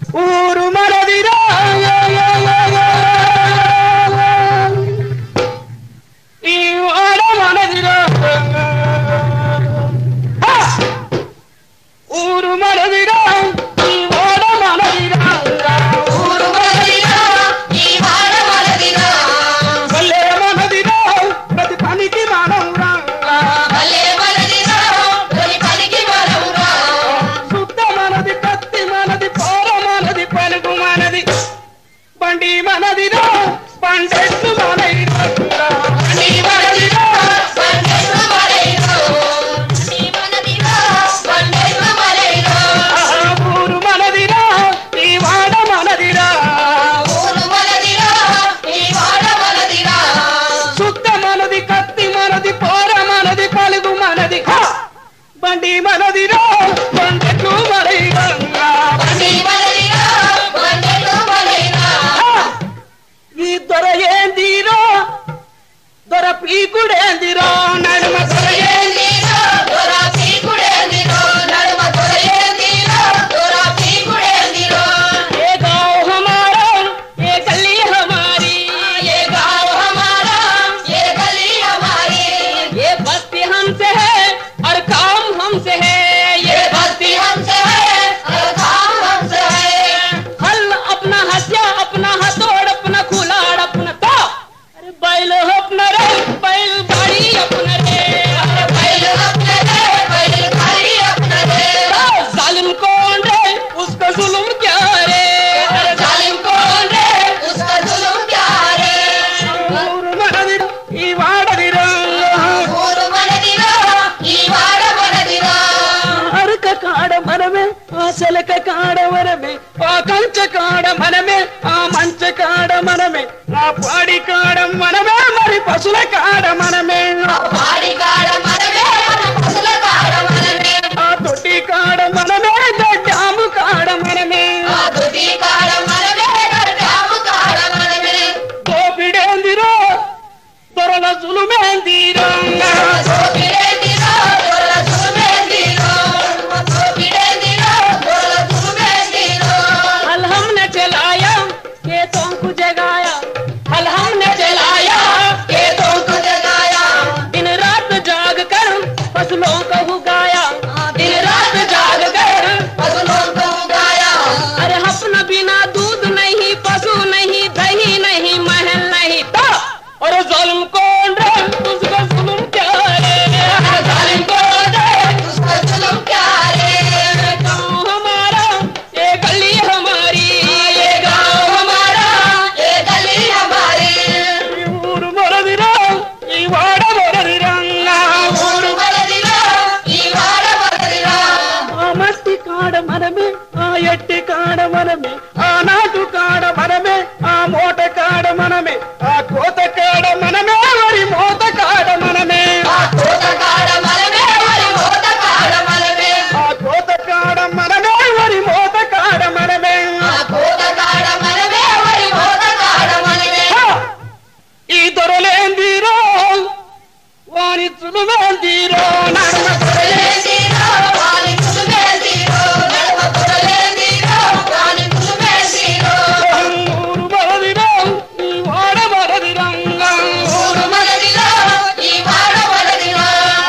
ఊరు మనదిరా ఈ వాడ మనదిరా ఊరు మనదిరా ఈ వాడ మనదిరా ఊరు మనదిరా ఈ వాడ మనదిరా భలే మనదిరా ప్రతి పనికి మనవురా భలే మనదిరా ప్రతి పనికి మనవురా శుద్ధ మనది కత్తి మనది పోర మనది పలుగు మనది బండి మనదిరా పండెట్టు మనదిరా బండి మనదిరా పండెట్టు మనదిరా బండి మనదిరా పండెట్టు మనదిరా ఊరు మనదిరా ఈ వాడ మనదిరా ఊరు మనదిరా ఈ వాడ మనదిరా శుద్ధ మనది కత్తి మనది పోర మనది పలుగు మనది బండి మనదిరా పండెట్టు మనదిరా బండి మనదిరా పండెట్టు మనదిరా ఈ దొర ఏందిరో దొర పీకుడేందిరో నడుమ దొర ఏందిరో దొర పీకుడేందిరో నడుమ దొర ఏందిరో దొర పీకుడేందిరో ఏ गांव हमारा ये गली हमारी ये गांव हमारा ये गली हमारी ये बस्ती हमसे है और काम हमसे है ये बस्ती हमसे है और काम हमसे है हल अपना हसिया अपना हथौड़ अपना कुलाड़ अपना तो अरे बैल अपना रे बैल गाड़ी अपना रे अरे बैल अपना रे बैल गाड़ी अपना रे जालिम कौन रे उसका जुल्म क्या रे अरे जालिम कौन रे उसका जुल्म क्या रे ఊరు మనదిరా ఈ వాడదిరా ఊరు మనదిరా ఈ వాడ మనదిరా అరక కాడ మనమే ఆ సెలక కాడ మనమే ఆ కంచ కాడ మనమే ఆ మంచ కాడ మనమే ఆ పాడి కాడ మనమే మరి పశుల కాడ మనమే ఆ పాడి కాడ మనమే పశుల కాడ మనమే ఆ తొట్టి కాడ మనమే డ్యాము కాడ మనమే ఆ తొట్టి కాడ మనమే డ్యాము కాడ మనమే దోపిడేందిరో దొరల జులుమేందిరో దోపిడేందిరో దొరల జులుమేందిరో దోపిడేందిరో దొరల జులుమేందిరో हल हमने चलाया खेतों को जगाया हल हमने चलाया खेतों को जगाया दिन रात जाग कर फसलों को उगाया दिन रात जाग कर फसलों को उगाया अरे अपना बिना दूध नहीं पशु नहीं दही नहीं महल नहीं तो और जुल्म कौन रे उसका जुल्म क्या रे जालिम कौन रे उसका जुल्म क्या रे गाँव हमारा ये गली हमारी ये गाँव हमारा ये गली हमारी ఊరు మనదిరా ఈ వాడ మనదిరా ఊరు మనదిరా ఈ వాడ మనదిరా ఆ మట్టి కాడ మనమే ఆ ఎట్టి కాడ మనమే ఆ నాటు కాడ మనమే ఆ మోట కాడ మనమే ఆ కోత కాడ మనమే వరి మోత కాడ మనమే ఆ కోత కాడ మనమే వరి మోత కాడ మనమే ఆ కోత కాడ మనమే వరి మోత కాడ మనమే ఆ కోత కాడ మనమే వరి మోత కాడ మనమే ఈ దొరలేందిరో వారి చులువేందిరో నడుమ దొరలేందిరో వారి చులువేందిరో నడుమ దొరలేందిరో వారి చులువేందిరో ఊరు మనదిరా ఈ వాడ మనదిరా ఊరు మనదిరా ఈ వాడ మనదిరా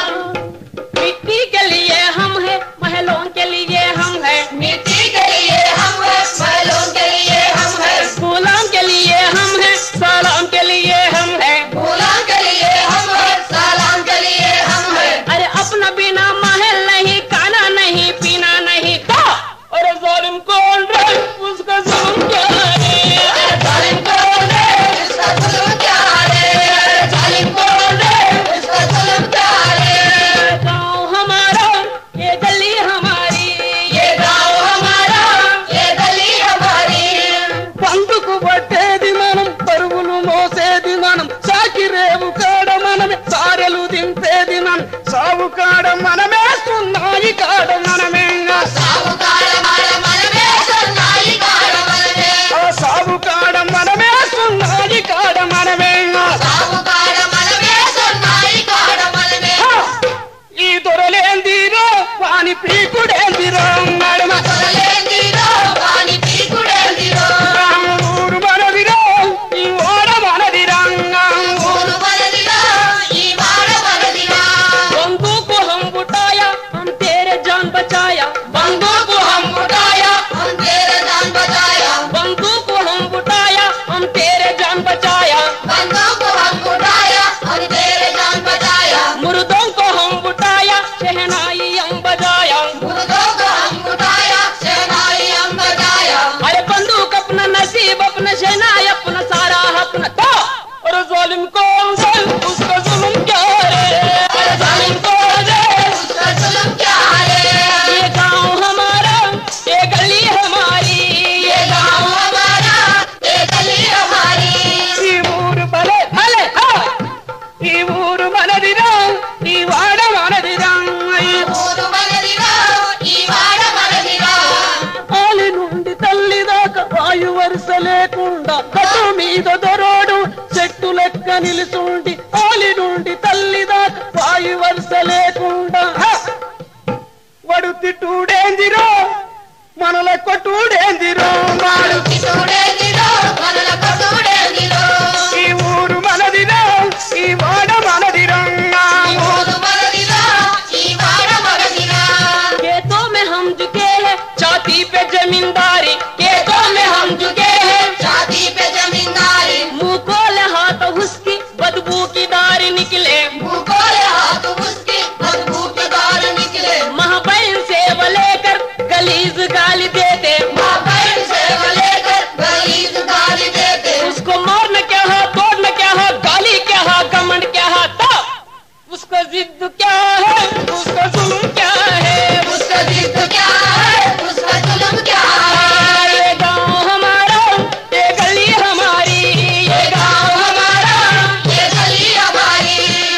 मिट्टी के लिए हम है महलों के लिए हम है मिट्टी के लिए हम है महलों के लिए हम है गुलाम के लिए हम है सलाम के लिए हम है गुलाम के लिए हम है सलाम के लिए हम है अरे अपना बिना महल नहीं खाना नहीं पीना नहीं तो और जालिम कौन रे उसका जुल्म क्या रे अरे जालिम कौन रे उसका जुल्म क्या रे अरे जालिम कौन रे उसका जुल्म क्या रे गाँव हमारा ये गली हमारी ये गाँव हमारा ये गली हमारी పండుకు పట్టేది మనం పరుగులు మోసేది మనం సాకిరేవు కాడ మనమే సారెలు దింపేది మనం సావు కాడ మనమే సున్నాయి కాడ మనమే సావు కాడ మనమే సున్నాయి కాడ మనమే ఆ సావు కాడ మనమే సున్నాయి కాడ మనమే సావు కాడ మనమే సున్నాయి కాడ మనమే ఈ దొరలేందిరో వాని పీకుడేందిరో నడుమ దొరలేందిరో వాని పీకు शहनाई हम बजाया, अरे बंदूक अपना नसीब अपना शहनाई अपना सारा अपना था। और जालिम कौन है उसका जुल्म क्या है, अरे जालिम कौन है उसका जुल्म क्या है। ये गाँव हमारा ये गली हमारी, ये गाँव हमारा ये गली हमारी। ఈ ఊరు భలే భలే ఈ ఊరు మనదిరా ఈ వాడ మనదిరా, ఈ ఊరు మనదిరా ఈ వాడ మనదిరా। ఆలి నుండి తల్లి దాకా వాయు వరుస లేకుండా కట్టు మీద దొరోడు చెట్టు లెక్క నిలుచుండి, ఆలి నుండి తల్లి దాకా వాయు వరుస లేకుండా వడు తిట్టుడేందిరో మనల కొట్టుడేందిరో, వాడు తిట్టుడేందిరో మనల కొట్టుడేందిరో। ఈ ఊరు మనదిరా ఈ వాడ మనదిరా, ఈ ఊరు మనదిరా ఈ వాడ మనదిరా। खेतों में हम झुके हैं छाती पे जमींदारी, खेतों में हम झुके हैं छाती पे जमींदारी। मुंह खोले हाथ उसकी बदबू की दारी निकले, मुंह खोले हाथ उसकी बदबू की दारी निकले। महाबैन से वो लेकर गलीज गाली देते, महाबैन से वो लेकर गलीज गाली देते। उसको मारना क्या है तोड़ना क्या है गाली क्या है घमंड क्या है था, उसका जिद क्या है उसका जुल्म क्या है, उसका जिद क्या है उसका जुल्म क्या है। ये गाँव हमारा ये गली हमारी, ये गाँव हमारा ये गली हमारी।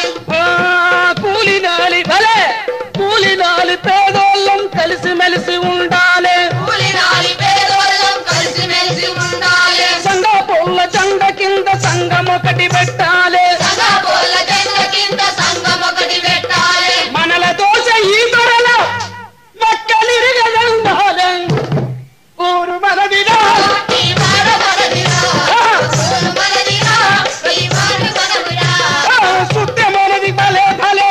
కూలి నాలి భలే కూలి నాలి పేదోళ్ళం కలిసి మెలిసి ఉండాలి, కూలి నాలి పేదోళ్ళం కలిసి మెలిసి ఉండాలి। సంఘ పొల్ల జెండ కింద సంఘం ఒకటి పెట్టాలి, సంఘ పొల్ల జెండ కింద సంఘం ఒకటి పెట్టాలి। మనల దోష ఈ దొరల మక్కలిరగజండాలి, ఊరు మనదిరా ఈ వాడ మనదిరా, ఊరు మనదిరా ఈ వాడ మనదిరా। సుత్య మనది భలే భలే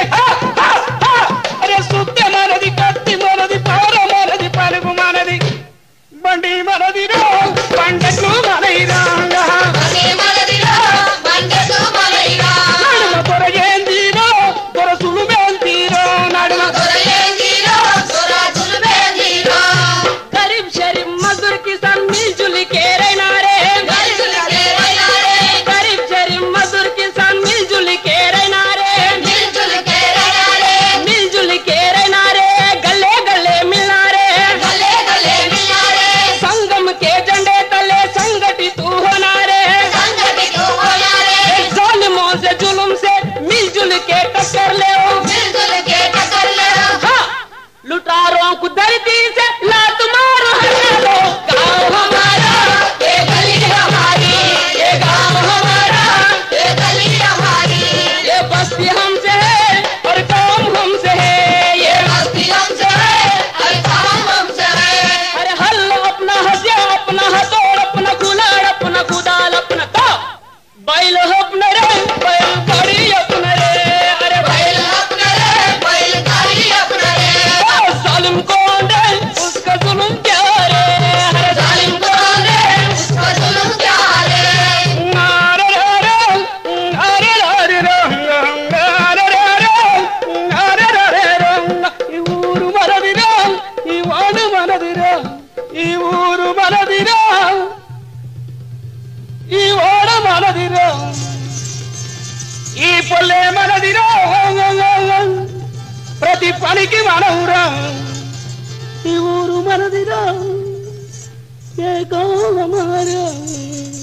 అరే సుత్య మనది కత్తి మనది పార మనది పలుగు మనది బండి మనదిరా పండకు మనదిరా, బండి మనదిరా బండకు మనదిరా। నడుమ దొరయేందిరో దొర సులువేందిరో, నడుమ దొరయేందిరో దొర సులువేందిరో। गरीब शरीफ मजदूर किसान मिलजुल के रहना रे, मिलजुल के रहना रे। गरीब शरीफ मजदूर किसान मिलजुल के रहना रे, मिलजुल के रहना रे। मिलजुल के रहना रे गले गले मिलना रे, गले गले मिलना रे। संगम के झंडे तले संगठित होना रे, संगठित होना रे। जालिमों से जुल्म से मिलजुल के टक्कर ले, मिलजुल के टक्कर ले। हाँ लुटारों को धरती से लात मारो हटा लो, गाँव हमारा ये गली हमारी, ये गाँव हमारा ये गली हमारी। ये बस्ती हमसे है और काम हमसे है, ये बस्ती हमसे है और काम हमसे है। अरे हल अपना हसिया अपना हथौड़ अपना कुलाड़ अपना कुदाल अपना था, बैल अपना रे बैल गाड़ी अपना रे, अरे बैल अपना रे बैल गाड़ी अपना रे। जालिम कौन है उसका जुल्म क्या रे, अरे जालिम कौन है उसका जुल्म क्या रे। अरे रे अरे रे अरे रे ఈ ఊరు మనదిరా ఈ వాడ మనదిరా, ఈ ఊరు మనదిరా ఈ వాడ మనదిరా, ఈ పొల్లే మనదిరా ప్రతి పనికి మనవురా। ఈ ఊరు మనదిరా ఏ గాँव हमारा।